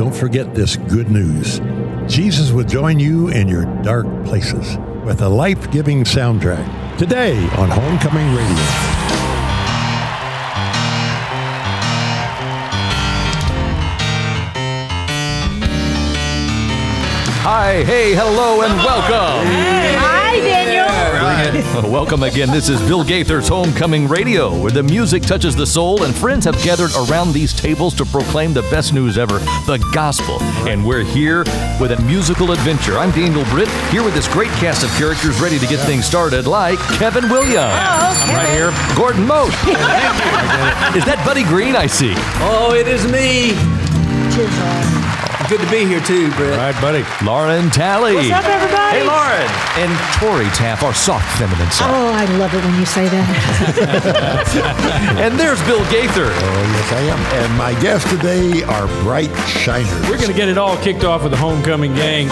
don't forget this good news. Jesus will join you in your dark places with a life-giving soundtrack today on Homecoming Radio. Hi, hey, hello, and welcome. Hi, Daniel. Welcome again. This is Bill Gaither's Homecoming Radio, where the music touches the soul and friends have gathered around these tables to proclaim the best news ever, the gospel. And we're here with a musical adventure. I'm Daniel Britt, here with this great cast of characters ready to get things started, like Kevin Williams. Oh, okay. Right here. Gordon Moat. Is that Buddy Green I see? Oh, it is me. Good to be here too, Brett. All right, buddy. Lauren Talley. What's up, everybody? Hey, Lauren. And Tori Taff, our soft feminine side. Oh, I love it when you say that. And there's Bill Gaither. Oh, yes, I am. And my guests today are bright shiners. We're going to get it all kicked off with the Homecoming Gang.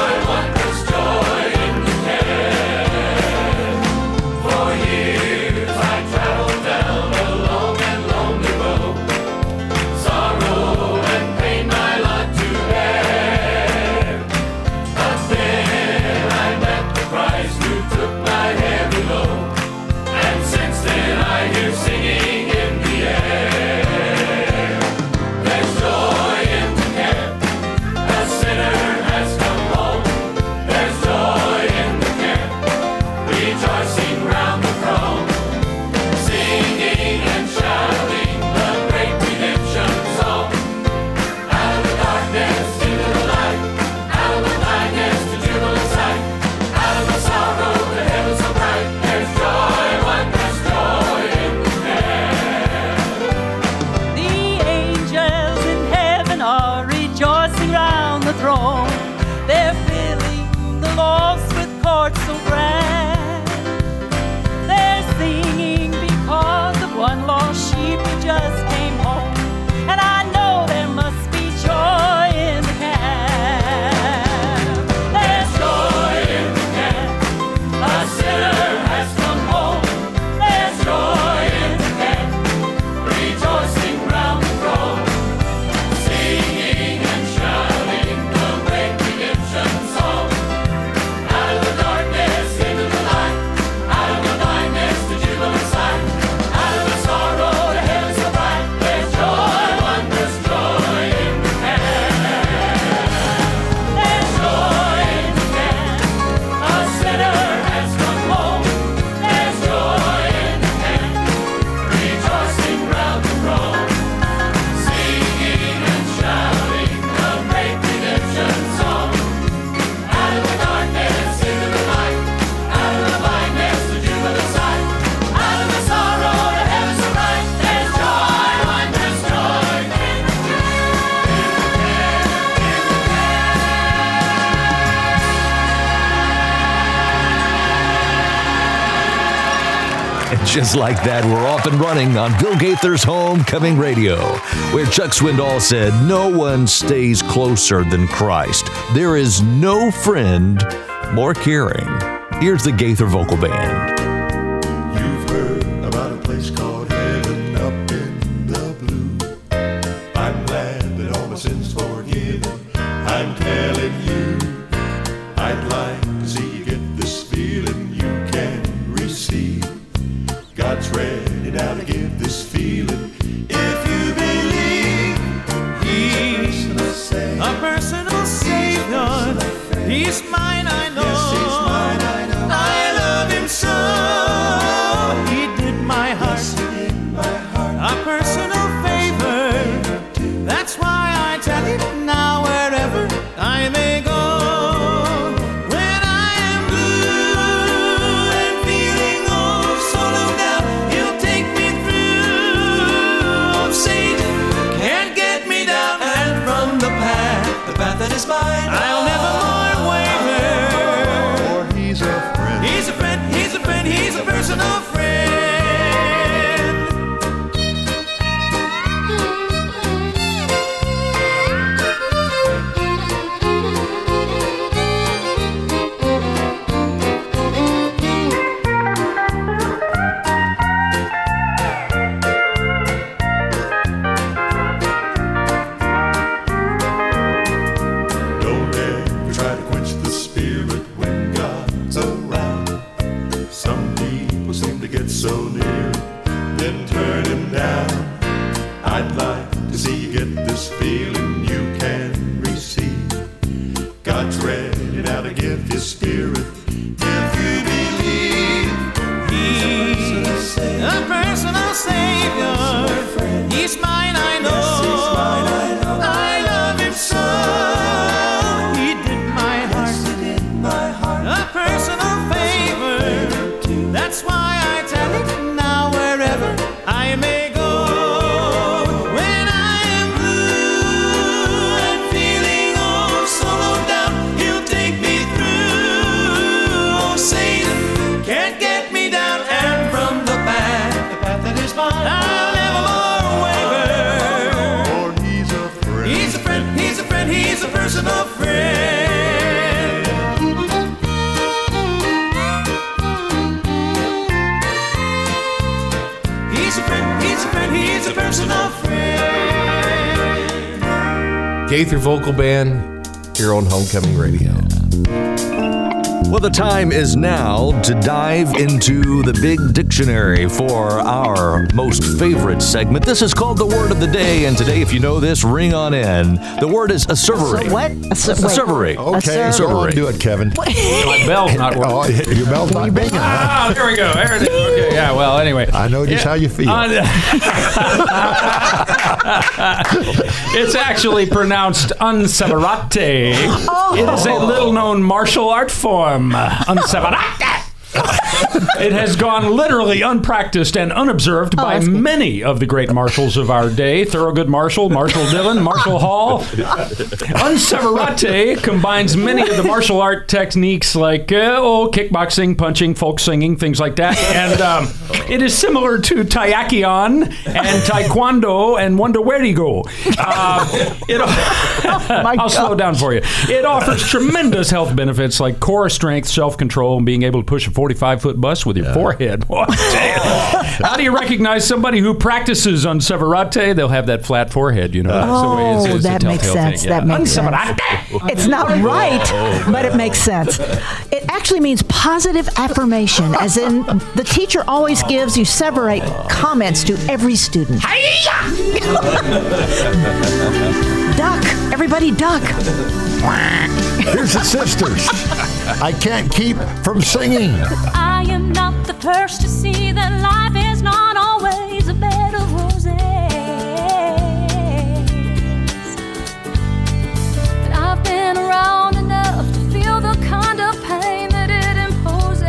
Just like that, we're off and running on Bill Gaither's Homecoming Radio, where Chuck Swindoll said, "No one stays closer than Christ. There is no friend more caring." Here's the Gaither Vocal Band. You've heard about a place called heaven up in the blue. I'm glad that all my sins forgiven. I'm telling you, I'd like to see you get this feeling you can receive. God's ready now to give this feeling. If you believe He's a personal Savior, He's mine, I know. Yes, He's mine, I know. I love Him so. He did my heart, a personal favor. That's why I tell Him now wherever I may go. That is mine. I'll never more waver. For He's a friend. He's a friend. He's a friend. He's a personal friend. healing you can receive. God's ready now to give His Spirit if you believe. He's a personal Savior. He's mine, I know. I love Him so. He did my heart a personal favor. That's why I tell Him now wherever I may go. When I am blue and feeling oh so low down, He'll take me through. Oh, Satan can't get me down. And from the path that is mine, I'll never more waver. For He's a friend. He's a friend, He's a friend, He's a personal friend. He's a friend, He's a friend, He's a personal friend. Gaither Vocal Band here on Homecoming Radio. Well, the time is now to dive into the big dictionary for our most favorite segment. This is called the Word of the Day, and today, if you know this, ring on in. The word is asseverate. What? Asseverate. Okay, Asseverate. go on, do it, Kevin. My bell's not working. Oh, your bell's not ringing. Ah, there we go. There it is. Okay, yeah, well, anyway. I know just how you feel. It's actually pronounced unseverate. It is a little-known martial art form. Unseverate. It has gone literally unpracticed and unobserved by that's good. many of the great marshals of our day. Thurgood Marshall, Marshall Dillon, Marshall Hall. Unseverate combines many of the martial art techniques like kickboxing, punching, folk singing, things like that. And it is similar to Taiakion and Taekwondo and Wondowerigo. I'll slow down for you. It offers tremendous health benefits like core strength, self-control, and being able to push a 45-foot bus with your forehead. What? How do you recognize somebody who practices unseverate? They'll have that flat forehead, you know. That's the way it is. That makes sense. That makes sense. It's not right, but it makes sense. It actually means positive affirmation, as in the teacher always gives you severate comments to every student. Duck. Everybody duck. Here's the sisters. I can't keep from singing. I am not the first to see that life is not always a bed of roses. But I've been around enough to feel the kind of pain that it imposes.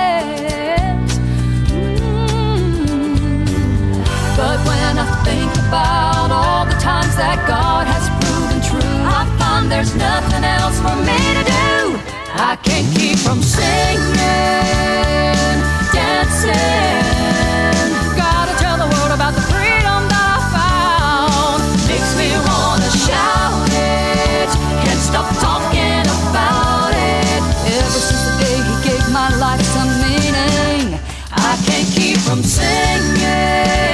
But when I think about all the times that God has proven true, I find there's nothing else for me to do. I can't keep from singing, dancing. Gotta tell the world about the freedom that I found. Makes me wanna shout it, can't stop talking about it. Ever since the day He gave my life some meaning, I can't keep from singing.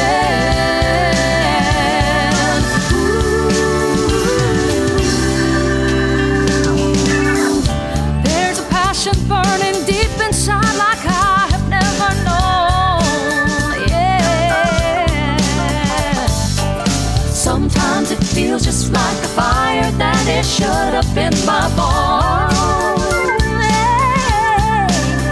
Burning deep inside like I have never known, yeah. Sometimes it feels just like a fire that is shut up in my bones, yeah.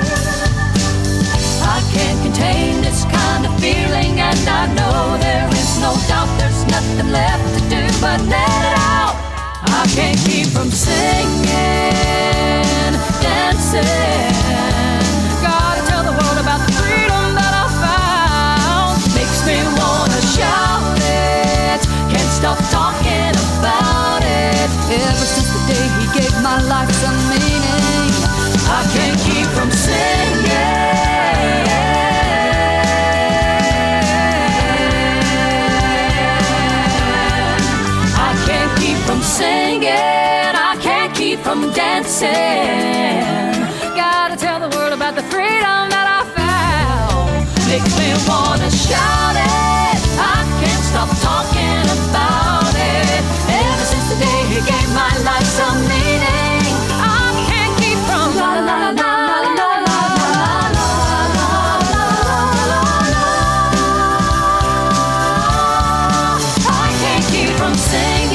I can't contain this kind of feeling, and I know there is no doubt there's nothing left to do but let it out. I can't keep from singing, dancing. Gotta tell the world about the freedom that I found. Makes me wanna shout it, can't stop talking about it. Ever since the day He gave my life some meaning, I can't keep from singing. I can't keep from singing, I can't keep from dancing. Gotta tell the world about the freedom that I found. Makes me wanna shout it, I can't stop talking about it. Ever since the day He gave my life some meaning, I can't keep from la la la la la la la la la. I can't keep from singing.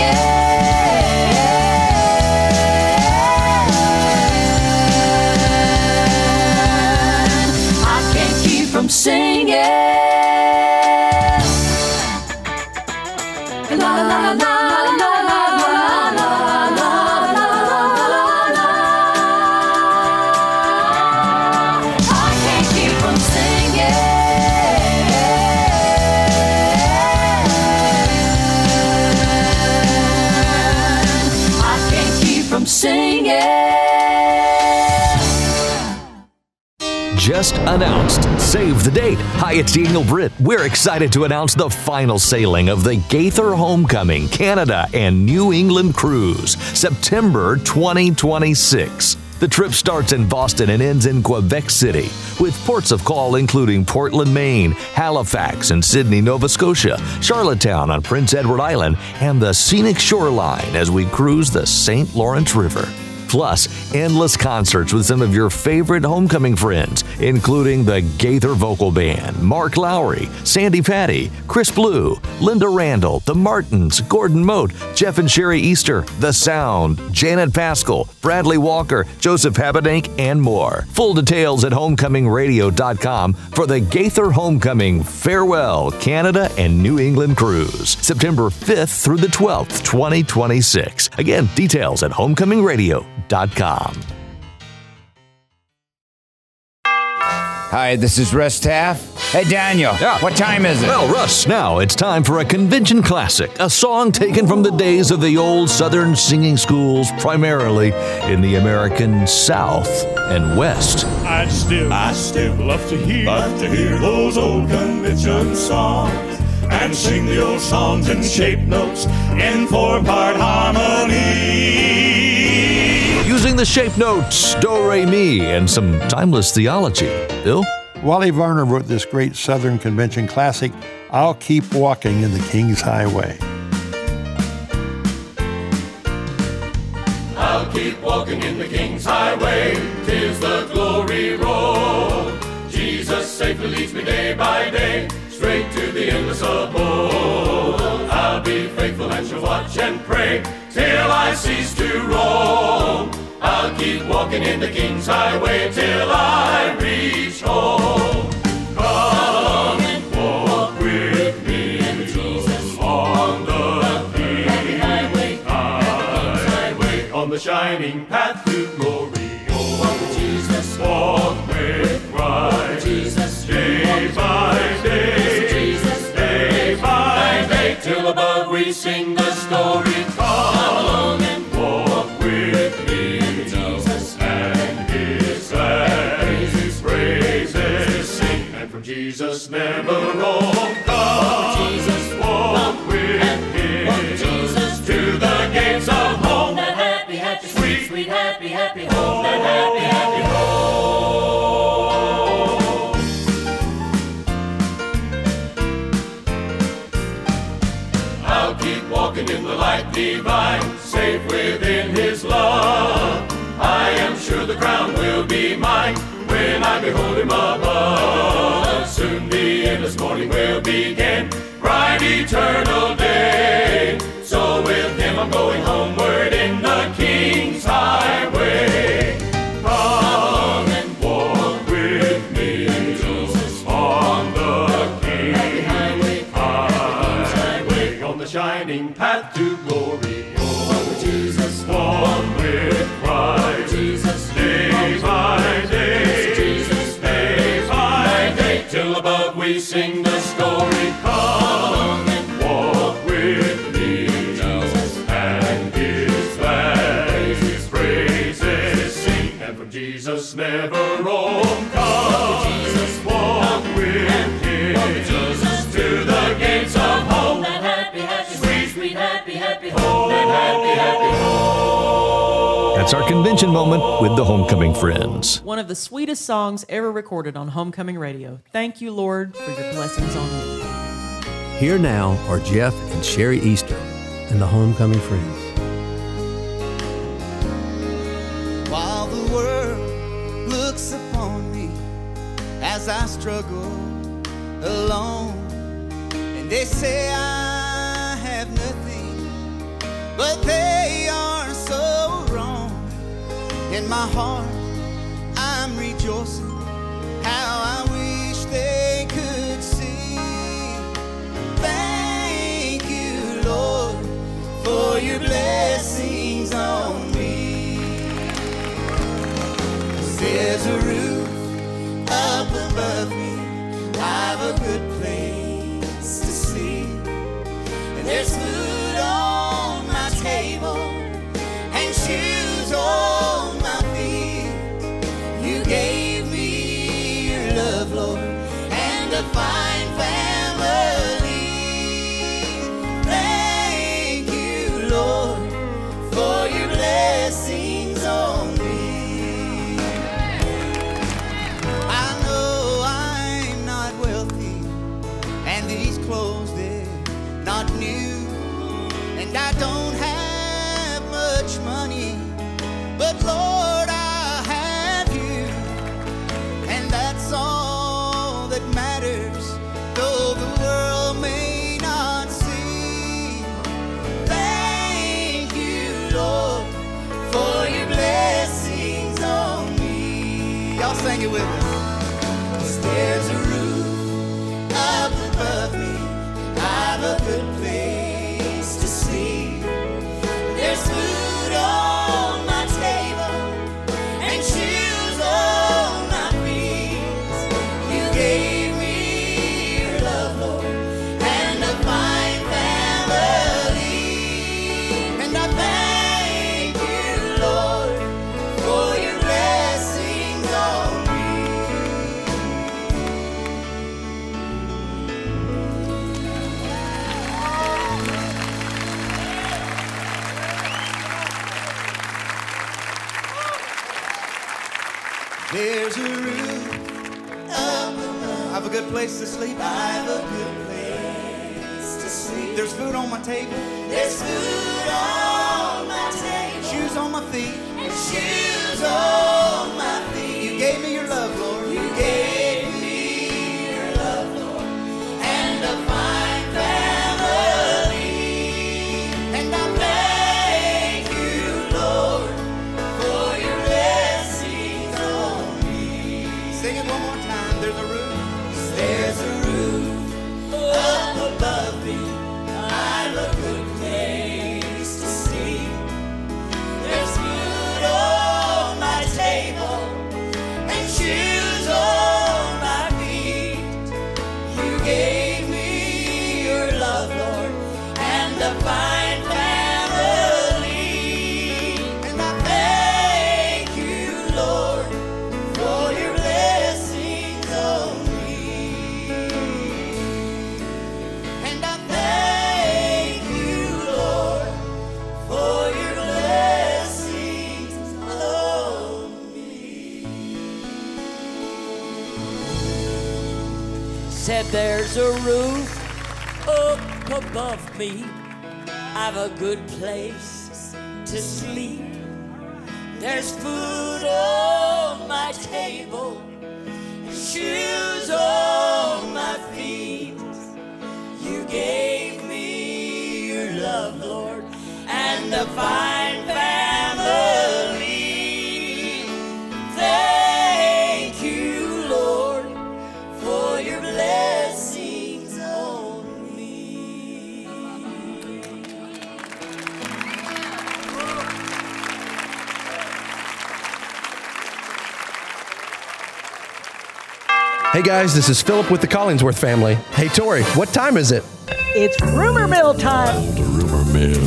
just announced. Save the date. Hi, it's Daniel Britt. We're excited to announce the final sailing of the Gaither Homecoming Canada and New England cruise, September 2026. The trip starts in Boston and ends in Quebec City, with ports of call including Portland, Maine, Halifax and Sydney, Nova Scotia, Charlottetown on Prince Edward Island, and the scenic shoreline as we cruise the St. Lawrence River. Plus, endless concerts with some of your favorite homecoming friends, including the Gaither Vocal Band, Mark Lowry, Sandy Patty, Chris Blue, Linda Randall, The Martins, Gordon Mote, Jeff and Sherry Easter, The Sound, Janet Pascal, Bradley Walker, Joseph Habedank, and more. Full details at homecomingradio.com for the Gaither Homecoming Farewell Canada and New England Cruise, September 5th through the 12th, 2026. Again, details at homecomingradio.com. Hi, this is Russ Taff. Hey, Daniel. Yeah. What time is it? Well, Russ, now it's time for a convention classic, a song taken from the days of the old Southern singing schools, primarily in the American South and West. I still love to hear those old convention songs and sing the old songs in shape notes in 4-part harmony. Using the shape notes, do, re, mi, and some timeless theology. Bill? Wally Varner wrote this great Southern Convention classic, I'll Keep Walking in the King's Highway. I'll keep walking in the King's Highway, 'tis the glory road. Jesus safely leads me day by day, straight to the endless abode. I'll be faithful and shall watch and pray, till I cease to roam. I'll keep walking in the King's Highway, till I reach home. Come and walk with me, Jesus, on the King's Highway, on the shining path to glory. Walk with Jesus, walk with Christ, Jesus, day by day, day by day, till above we sing the story. Come along and walk with me, Jesus, and His praises sing, and from Jesus never roam. Come, Jesus, walk with Him, Jesus, to the gates of home. That happy, happy, sweet, sweet, happy, happy home. That happy, happy home. I'll keep walking in the light divine, safe within His love. I am sure the crown will be mine when I behold Him above. Soon the endless morning will begin, bright eternal day. So with Him I'm going homeward in the King's Highway. Come and walk with me, Jesus, on the King's Highway, on the shining path to glory. Walk with Jesus, walk with Christ, Jesus, day by day, Jesus, day by day, till above we sing the story. Come and walk with me, Jesus, and His praises sing, and from Jesus never roam. Come, Jesus, walk with Him, Jesus, to the gates of home. That happy, happy, sweet, sweet, happy, happy home. That happy, happy home. That's our convention moment with the Homecoming Friends. One of the sweetest songs ever recorded on Homecoming Radio. Thank you, Lord, for your blessings on me. Here now are Jeff and Sherry Easter and the Homecoming Friends. While the world looks upon me as I struggle alone, and they say I have nothing, but they are so wrong. In my heart I'm rejoicing, how I wish they could see. Thank you, Lord, for your blessings on me. There's a roof up above me, I've a good place to sleep, and there's food on my table and shoes on my feet. You gave me for your blessings on me. Y'all sing it with us. 'Cause there's a roof up above me, I've a good place to sleep. There's food on my table and shoes on my feet. You gave me your love, Lord, and a fine family. And I thank you, Lord, for your blessings on me. There's a roof up above. I've a good place to sleep. I've a good place to sleep. There's food on my table. There's food on my table. Shoes on my feet. And shoes on my feet. You gave me your love, Lord. You gave me your love, Lord, and a fine family. And I thank you, Lord, for your blessings on me. Sing it one more time. There's a roof. There's a roof up above me. I've a good place to sleep. There's food on my table and shoes on my feet. You gave me your love, Lord, and a fine family. And I thank you, Lord, for your blessings on me. And I thank you, Lord, for your blessings on me. Said there's a roof up above me. I've a good place to sleep. There's food on my table, shoes on my feet. You gave me your love, Lord, and a fine family. Thank you, Lord, for your blessings on me. Hey guys, this is Philip with the Collingsworth family. Hey Tori, what time is it? It's rumor mill time. The rumor mill.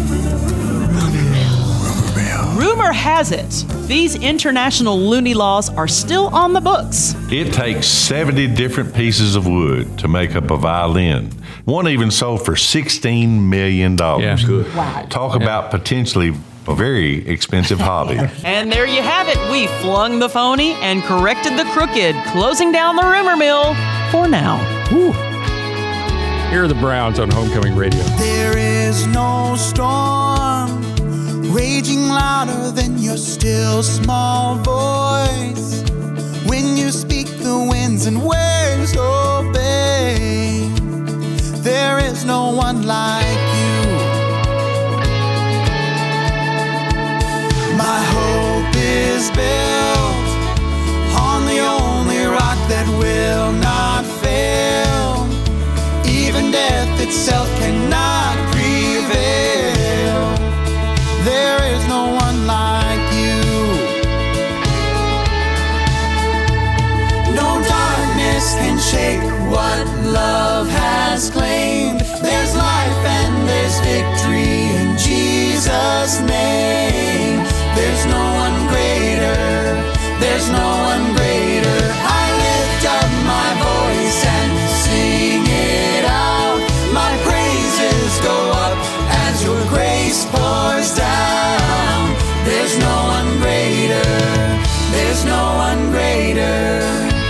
Rumor has it, these international loony laws are still on the books. It takes 70 different pieces of wood to make up a violin. One even sold for $16 million. Yeah, good. Wow. Talk about potentially a very expensive hobby. And there you have it. We flung the phony and corrected the crooked, closing down the rumor mill for now. Woo. Here are the Browns on Homecoming Radio. There is no storm raging louder than your still small voice. When you speak, the winds and waves obey. There is no one like you. My hope is built on the only rock that will not fail. Even death itself cannot prevail. There is no one like you. No darkness can shake what love has claimed. There's life and there's victory in Jesus' name. There's no one greater. There's no one greater. I lift up my voice and sing it out. My praises go up as your grace pours down. There's no one greater. There's no one greater.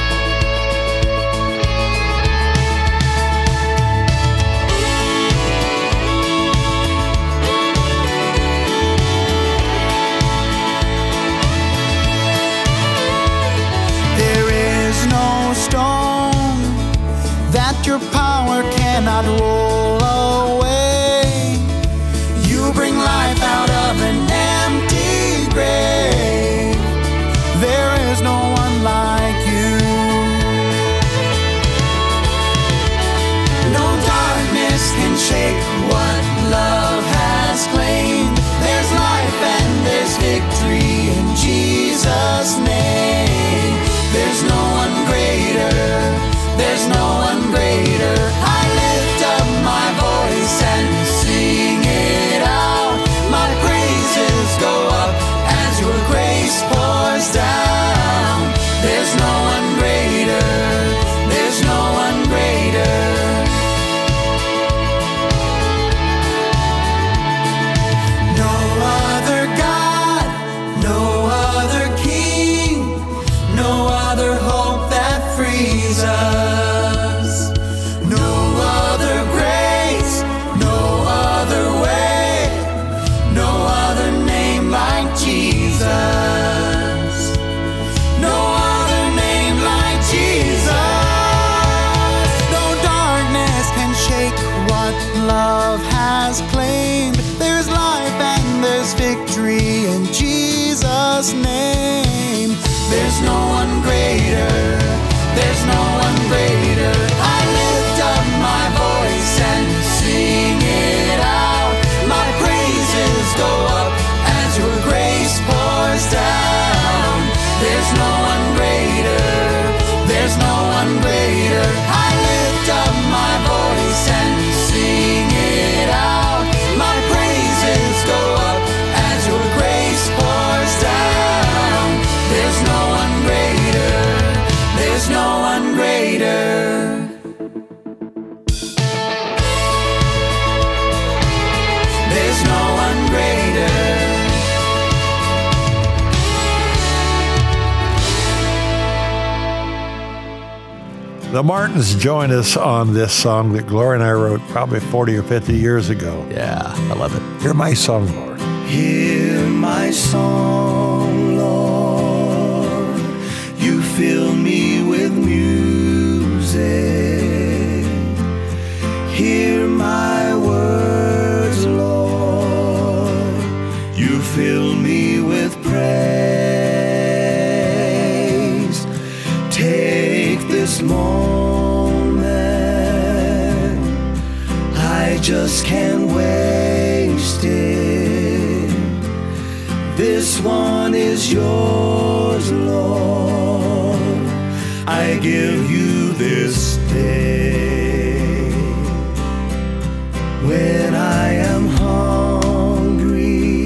Stone that your power cannot roll away. You bring life out of an empty His name. There's no one greater. There's no one greater. I lift up my voice and sing it out. My praises go up as your grace pours down. There's no one greater. There's no one greater. I lift up my voice and sing it out. My praises go up as your grace pours down. There's no one greater. There's no one greater. There's no one greater. The Martins join us on this song that Gloria and I wrote probably 40 or 50 years ago. Yeah, I love it. Hear my song, Lord. Hear my song, Lord. You fill me with music. Hear my words, Lord. You fill me with praise. Take this moment. I just can't waste it. This one is yours, Lord. I give you this day. When I am hungry,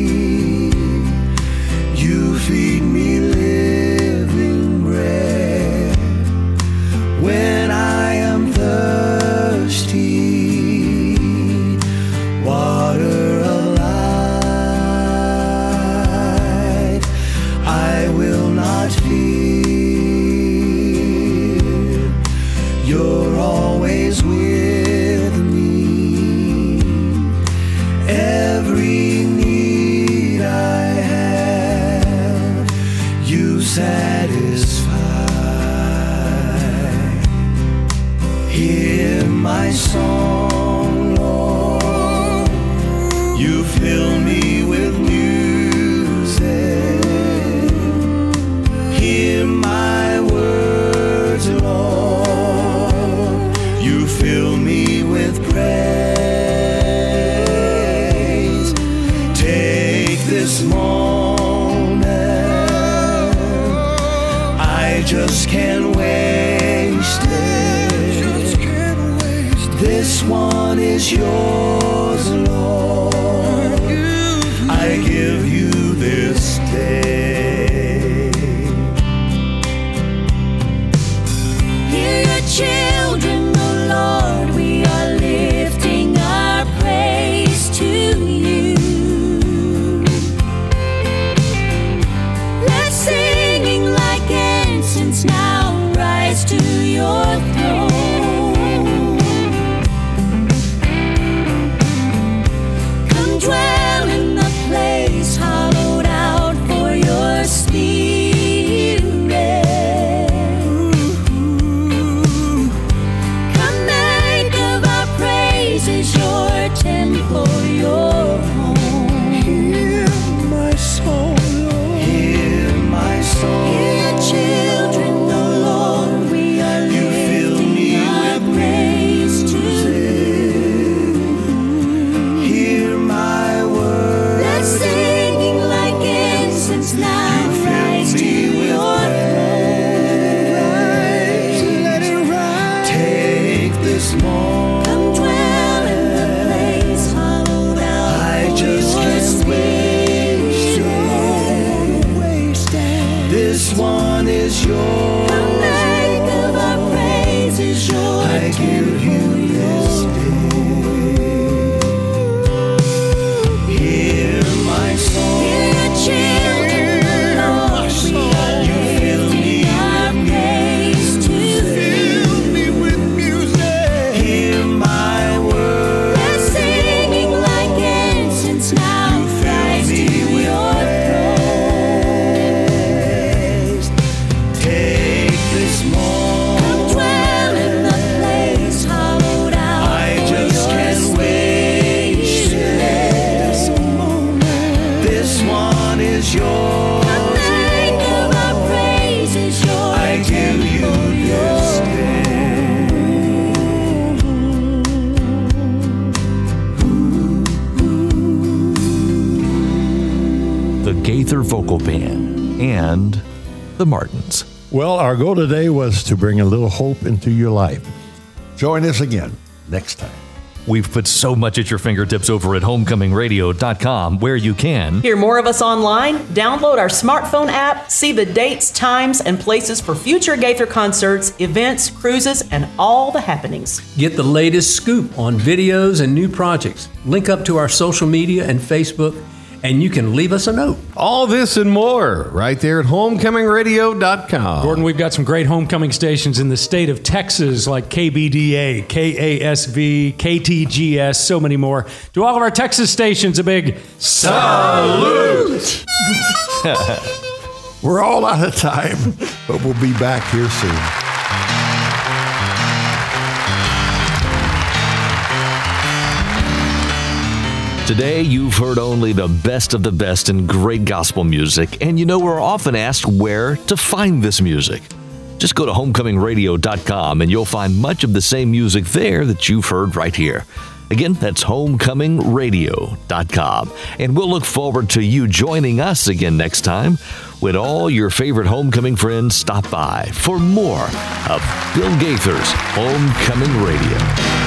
you feed me living bread. When I am thirsty, water of life, I will not fear. You're always with me. Every need I have, you satisfy. Hear my song, Lord. You fill me with music. Hear my words, Lord. You fill me with praise. Take this moment. I just can't waste it. This one is yours, Lord. I give you this day. Hear your children, oh Lord, we are lifting our praise to you. Let singing like incense now rise to your throne. Come dwell in the place hollowed out for your spirit. Come make of our praises your temple, your home. Hear my soul, Lord. Hear my soul. Hear your children, oh Lord, we are lifting our praise to you. Hear my words. Let singing like incense now rise to your Let it rise. Take this moment. Come dwell in the place hollowed out I for just your can't waste it. This one is yours. Come make of our praises your I give you this day. Hear my song. Hear your children, oh Lord, we are lifting our praise to you. Hear my words. Let singing like incense now rise to your praise. Take this moment. Come dwell in the place hollowed out I for just your can't waste it. This one is yours. Come Gaither Vocal Band, and the Martins. Well, our goal today was to bring a little hope into your life. Join us again next time. We've put so much at your fingertips over at homecomingradio.com, where you can hear more of us online, download our smartphone app, see the dates, times, and places for future Gaither concerts, events, cruises, and all the happenings. Get the latest scoop on videos and new projects. Link up to our social media and Facebook, and you can leave us a note. All this and more right there at homecomingradio.com. Gordon, we've got some great homecoming stations in the state of Texas, like KBDA, KASV, KTGS, so many more. To all of our Texas stations, a big salute! We're all out of time, but we'll be back here soon. Today, you've heard only the best of the best in great gospel music, and you know we're often asked where to find this music. Just go to homecomingradio.com and you'll find much of the same music there that you've heard right here. Again, that's homecomingradio.com. And we'll look forward to you joining us again next time when all your favorite homecoming friends stop by for more of Bill Gaither's Homecoming Radio.